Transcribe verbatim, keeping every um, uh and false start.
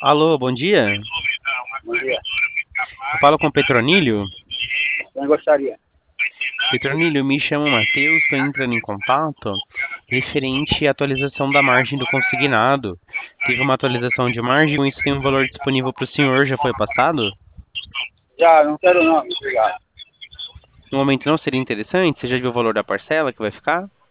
Alô, bom dia. Bom dia. Eu falo com o Petronílio. Quem gostaria? Petronílio, me chamo Matheus, estou entrando em contato referente à atualização da margem do consignado. Teve uma atualização de margem, com isso tem um valor disponível para o senhor, já foi passado? Já, não quero não, obrigado. No momento não seria interessante? Você já viu o valor da parcela que vai ficar?